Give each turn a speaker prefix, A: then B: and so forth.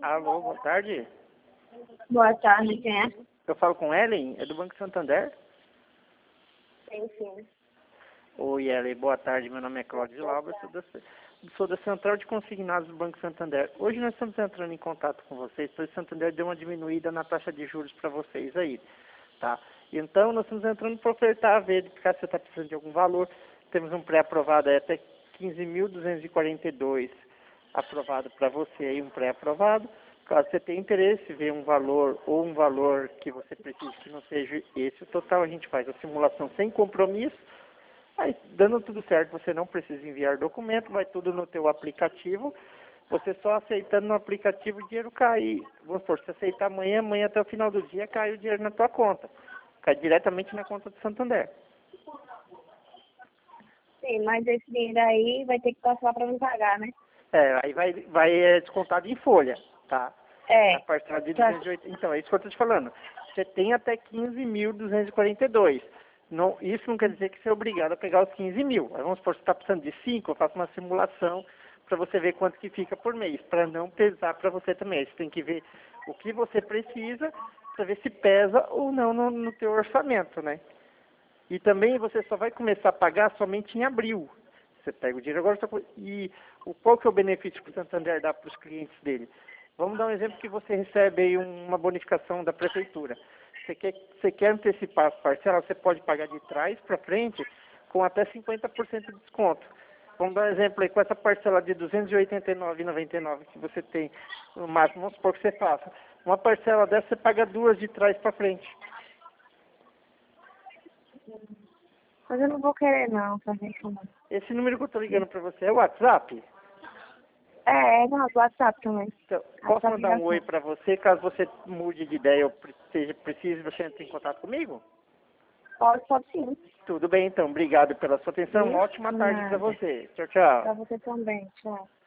A: Alô, boa tarde.
B: Boa tarde, quem é?
A: Eu falo com Ellen, é do Banco Santander?
B: Sim, sim.
A: Oi, Ellen, boa tarde. Meu nome é Cláudio Laura, sou da Central de Consignados do Banco Santander. Hoje nós estamos entrando em contato com vocês, pois o Santander deu uma diminuída na taxa de juros para vocês aí, tá? Então nós estamos entrando para ofertar, ver se você está precisando de algum valor. Temos um pré-aprovado aí até 15.242 aprovado para você aí, um pré-aprovado. Caso você tenha interesse, ver um valor ou um valor que você precise que não seja esse o total, a gente faz a simulação sem compromisso. Aí, dando tudo certo, você não precisa enviar documento, vai tudo no teu aplicativo. Você só aceitando no aplicativo o dinheiro cai. Vamos supor, se aceitar amanhã até o final do dia, cai o dinheiro na tua conta. Cai diretamente na conta do Santander.
B: Sim, mas esse dinheiro aí vai ter que passar para me pagar, né?
A: Aí vai descontado em folha, tá?
B: É.
A: A parcela de
B: Tá.
A: 280. Então, é isso que eu estou te falando. Você tem até 15.242. Não, isso não quer dizer que você é obrigado a pegar os 15 mil. Aí vamos supor, você está precisando de 5, eu faço uma simulação para você ver quanto que fica por mês, para não pesar para você também. Aí você tem que ver o que você precisa para ver se pesa ou não no teu orçamento, né? E também você só vai começar a pagar somente em abril. Você pega o dinheiro agora e qual que é o benefício que o Santander dá para os clientes dele? Vamos dar um exemplo que você recebe aí uma bonificação da prefeitura. Você quer antecipar as parcelas, você pode pagar de trás para frente com até 50% de desconto. Vamos dar um exemplo aí, com essa parcela de R$ 289,99 que você tem no máximo, vamos supor que você faça. Uma parcela dessa você paga duas de trás para frente.
B: Mas eu não vou querer não fazer isso não.
A: Esse número que eu estou ligando para você é o WhatsApp?
B: É no WhatsApp também.
A: Então, posso
B: WhatsApp
A: mandar um oi
B: ligação.
A: para você, caso você mude de ideia ou precise, você entre em contato comigo?
B: Pode sim.
A: Tudo bem, então. Obrigado pela sua atenção. Uma ótima tarde para
B: Nada.
A: você. Tchau, tchau.
B: Pra você também. Tchau.